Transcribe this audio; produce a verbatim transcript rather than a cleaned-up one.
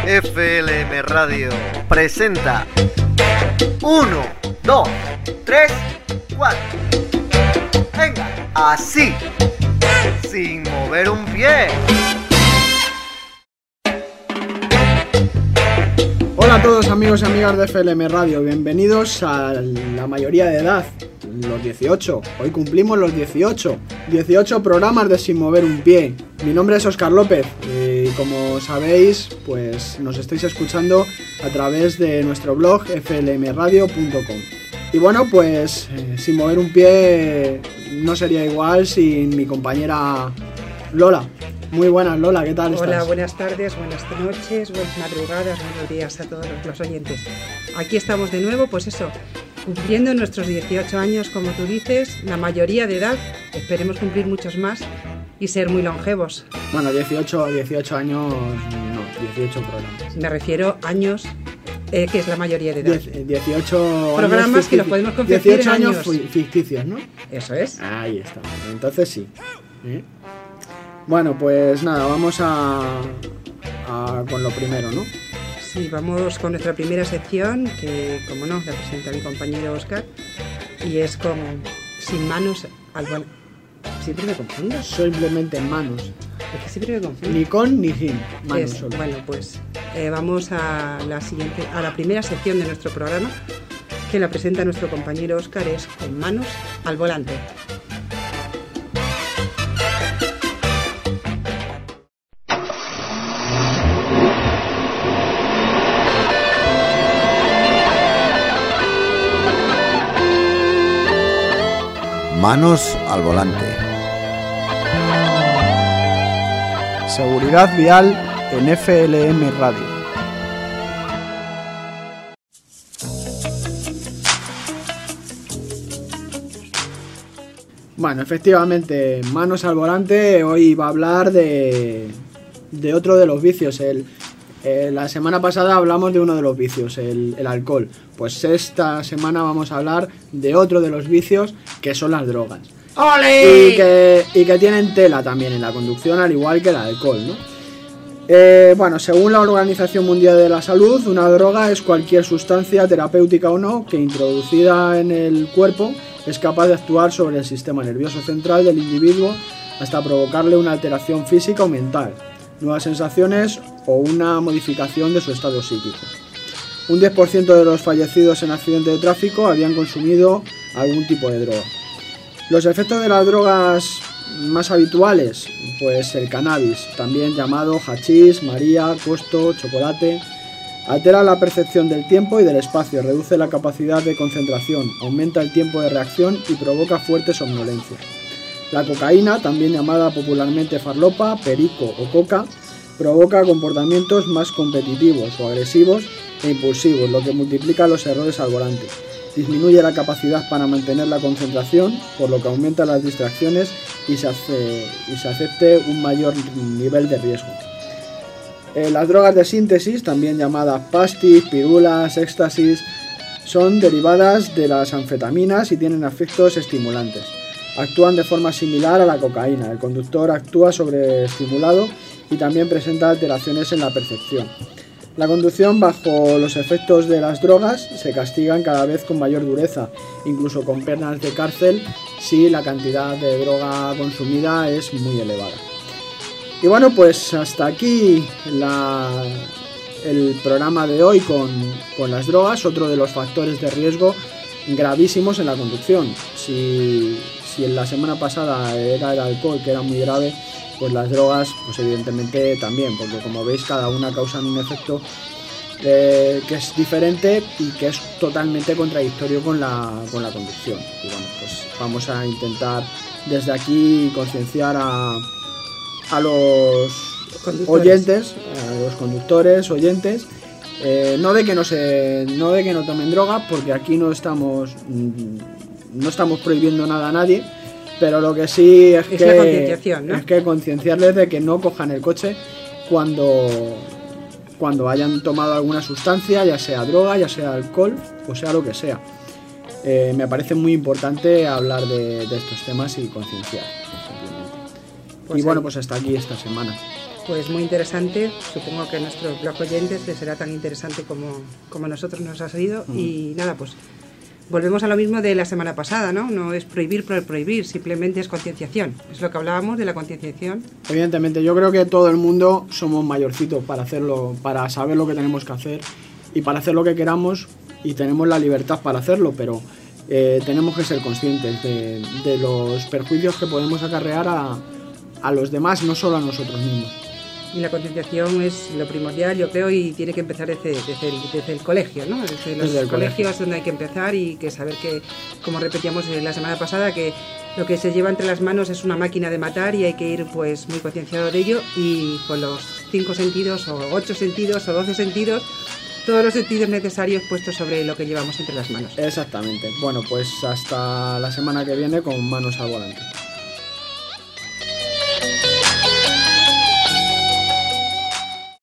F L M Radio presenta uno, dos, tres, cuatro. Venga, así, sin mover un pie. Hola a todos amigos y amigas de F L M Radio, bienvenidos a la mayoría de edad, los dieciocho. Hoy cumplimos los dieciocho, dieciocho programas de Sin Mover un Pie. Mi nombre es Óscar López y como sabéis, pues nos estáis escuchando a través de nuestro blog f l m radio punto com. Y bueno, pues eh, Sin Mover un Pie no sería igual sin mi compañera Lola. Muy buenas, Lola, ¿qué tal estás? Hola, buenas tardes, buenas noches, buenas madrugadas, buenos días a todos los oyentes. Aquí estamos de nuevo, pues eso, cumpliendo nuestros dieciocho años, como tú dices, la mayoría de edad, esperemos cumplir muchos más y ser muy longevos. Bueno, dieciocho, dieciocho años, no, dieciocho programas. Me refiero a años, eh, que es la mayoría de edad. Die- dieciocho Programas años que los podemos convertir dieciocho en años años. fu- ficticios, ¿no? Eso es. Ahí está, entonces sí. ¿Eh? Bueno, pues nada, vamos a, a con lo primero, ¿no? Sí, vamos con nuestra primera sección, que como no, la presenta mi compañero Óscar, y es con Sin Manos al Volante. Siempre me confundo. Simplemente en manos. Es que siempre me confundo. Ni con ni sin. Manos Es- solo. bueno, pues eh, vamos a la siguiente, a la primera sección de nuestro programa, que la presenta nuestro compañero Óscar, es Con Manos al Volante. Manos al volante. Seguridad vial en F L M Radio. Bueno, efectivamente, manos al volante, hoy va a hablar de, de otro de los vicios. El, eh, la semana pasada hablamos de uno de los vicios, el, el alcohol. Pues esta semana vamos a hablar de otro de los vicios, que son las drogas. ¡Ole! Y que, y que tienen tela también en la conducción, al igual que el alcohol, ¿no? Eh, bueno, según la Organización Mundial de la Salud, una droga es cualquier sustancia, terapéutica o no, que introducida en el cuerpo es capaz de actuar sobre el sistema nervioso central del individuo hasta provocarle una alteración física o mental, nuevas sensaciones o una modificación de su estado psíquico. Un diez por ciento de los fallecidos en accidentes de tráfico habían consumido algún tipo de droga. Los efectos de las drogas más habituales, pues el cannabis, también llamado hachís, maría, costo, chocolate, altera la percepción del tiempo y del espacio, reduce la capacidad de concentración, aumenta el tiempo de reacción y provoca fuerte somnolencia. La cocaína, también llamada popularmente farlopa, perico o coca, provoca comportamientos más competitivos o agresivos e impulsivos, lo que multiplica los errores al volante. Disminuye la capacidad para mantener la concentración, por lo que aumenta las distracciones y se, hace, y se acepte un mayor nivel de riesgo. Eh, las drogas de síntesis, también llamadas pastis, pirulas, éxtasis, son derivadas de las anfetaminas y tienen efectos estimulantes. Actúan de forma similar a la cocaína. El conductor actúa sobreestimulado y también presenta alteraciones en la percepción. La conducción bajo los efectos de las drogas se castigan cada vez con mayor dureza, incluso con penas de cárcel si la cantidad de droga consumida es muy elevada. Y bueno, pues hasta aquí la, el programa de hoy con, con las drogas, otro de los factores de riesgo gravísimos en la conducción. Si, si en la semana pasada era el alcohol, que era muy grave, pues las drogas, pues evidentemente también, porque como veis cada una causa un efecto eh, que es diferente y que es totalmente contradictorio con la, con la conducción. Y bueno, pues vamos a intentar desde aquí concienciar a, a los Conductores. oyentes, a los conductores, oyentes, eh, no de que no se, no de que no tomen droga, porque aquí no estamos, no estamos prohibiendo nada a nadie. Pero lo que sí es, Es que la concienciación, ¿no? es que concienciarles de que no cojan el coche cuando, cuando hayan tomado alguna sustancia, ya sea droga, ya sea alcohol, o sea lo que sea. Eh, me parece muy importante hablar de, de estos temas y concienciar, simplemente. Pues y bueno, ahí. pues hasta aquí esta semana. pues muy interesante. Supongo que a nuestros blog oyentes les será tan interesante como, como a nosotros nos ha sido. Mm. Y nada, pues volvemos a lo mismo de la semana pasada, ¿no? No es prohibir por prohibir, simplemente es concienciación. Es lo que hablábamos de la concienciación. Evidentemente, yo creo que todo el mundo somos mayorcitos para hacerlo, para saber lo que tenemos que hacer y para hacer lo que queramos, y tenemos la libertad para hacerlo, pero eh, tenemos que ser conscientes de, de los perjuicios que podemos acarrear a, a los demás, no solo a nosotros mismos. Y la concienciación es lo primordial, yo creo, y tiene que empezar desde, desde, el, desde el colegio, ¿no? Desde los desde colegios colegio. Donde hay que empezar, y que saber que, como repetíamos la semana pasada, que lo que se lleva entre las manos es una máquina de matar, y hay que ir pues muy concienciado de ello, y con los cinco sentidos, o ocho sentidos, o doce sentidos, todos los sentidos necesarios puestos sobre lo que llevamos entre las manos. Exactamente. Bueno, pues hasta la semana que viene con Manos al Volante.